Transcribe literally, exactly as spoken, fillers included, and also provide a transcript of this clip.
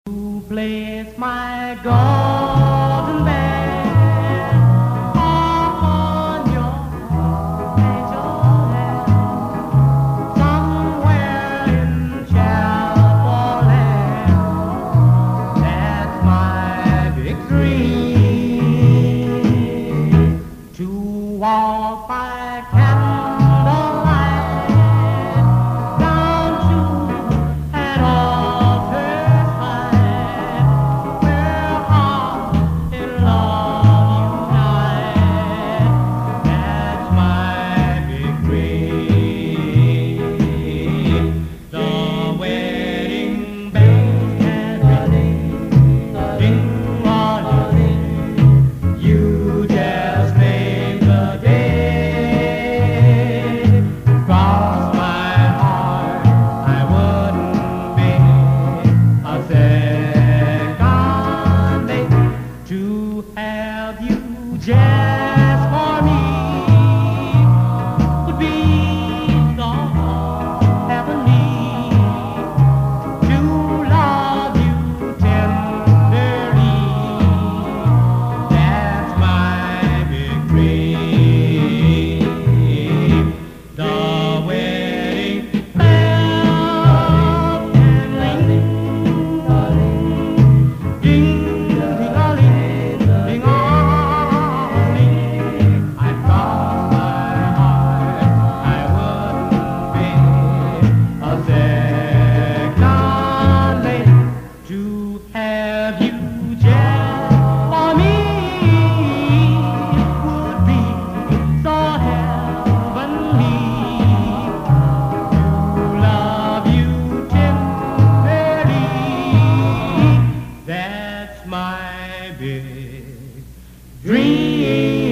To place my golden bed upon your angel head, somewhere in Chapel Land. That's my big dream, to walk by candlelight down to an altar side, where hearts in love unite. That's my big dream. The wedding bells can ring, ding-a-ling. You just name the day. Cross my heart, I wouldn't be a second mate to have you just for me. Would be so heavenly to love you tenderly. That's my big dream. The wedding bells can ring, ding-a-ling, ding-a-ling. I'd cross my heart, I wouldn't be a second mate to have you just for me. Would be so heavenly to love you tenderly. That's my big dream.